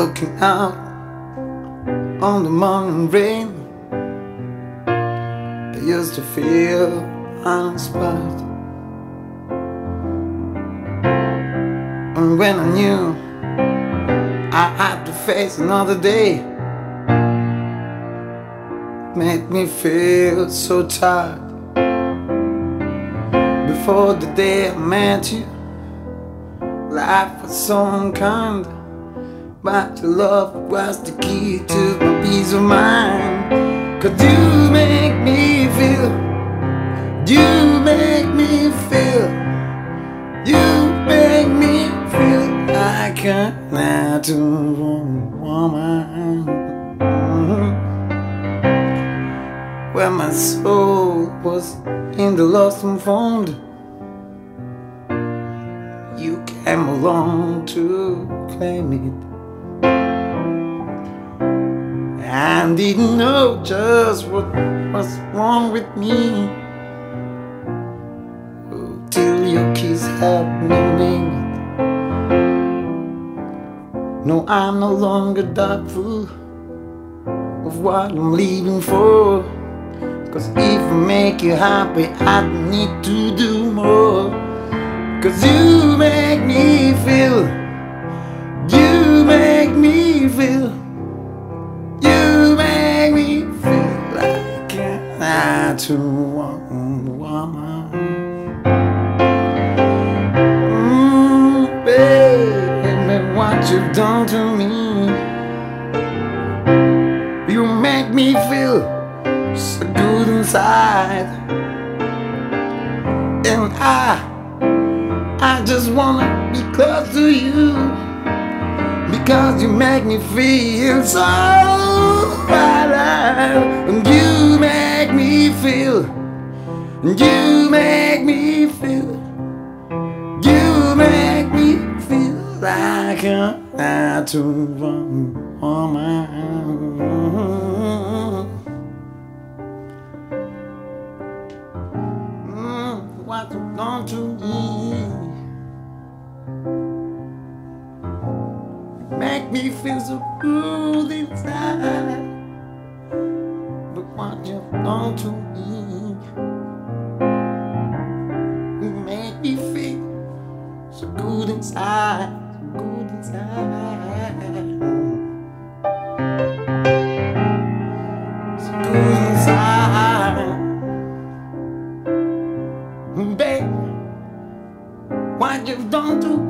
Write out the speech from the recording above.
looking out on the morning rain. I used to feel uninspired, and when I knew I had to face another day, made me feel so tired. Before the day I met you, life was so unkind, but your love was the key to my peace of mind. 'Cause you make me feel, you make me feel, you make me feel like a natural woman. When my soul was in the lost and found, you came along to claim it. I didn't know just what was wrong with me till your kiss helped me name it. No, I'm no longer doubtful of what I'm leaving for, 'cause if I make you happy, I don't need to do more. 'Cause you make me feel, you make me feel, you make me feel like a natural woman. Baby, what you've done to me, you make me feel so good inside. And I just wanna be close to you, because you make me feel so alive. And you make me feel, you make me feel, you make me feel like a natural woman. What you've done to me, make me feel so good inside. But what you've done to me, you make me feel so good inside, so good inside, so good inside. Babe, what you've done to